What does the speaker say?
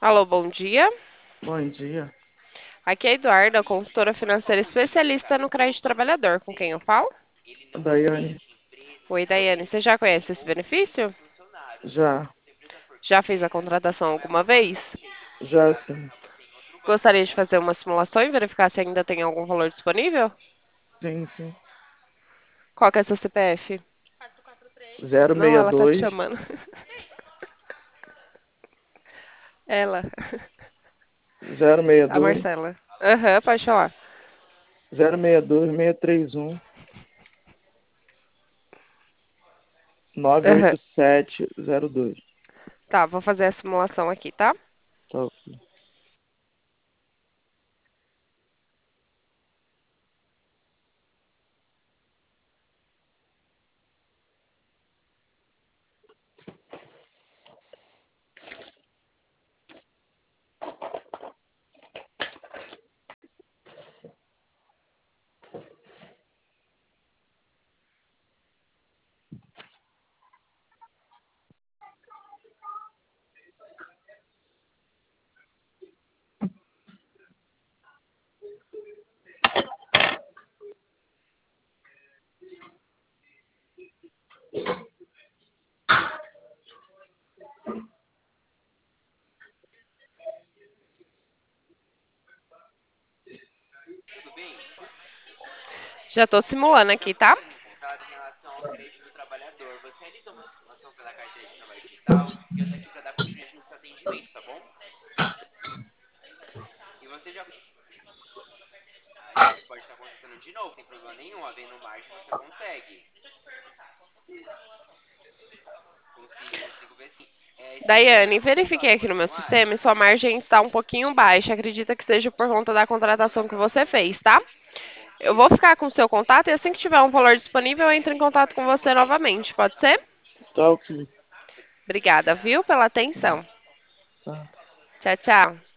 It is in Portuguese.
Alô, bom dia. Bom dia, Aqui é a Eduarda, consultora financeira especialista no crédito trabalhador. Com quem eu falo? Daiane. Oi, Daiane. Você já conhece esse benefício? Já, Já fez a contratação alguma vez? já sim. Gostaria de fazer uma simulação e verificar se ainda tem algum valor disponível? Sim, sim. Qual que é seu CPF? Não, ela tá te 062 chamando. Ela, a 062 Marcela. Aham, pode falar. 062 631 Aham. 98702. Tá, vou fazer a simulação aqui, tá? Tá ok. Já tô simulando aqui, tá? Daiane, verifiquei aqui no meu sistema e sua margem está um pouquinho baixa. Acredita que seja por conta da contratação que você fez, tá? Eu vou ficar com o seu contato e assim que tiver um valor disponível, eu entro em contato com você novamente. Pode ser? Tá ok. Obrigada, viu, pela atenção. Tá. Tchau, tchau.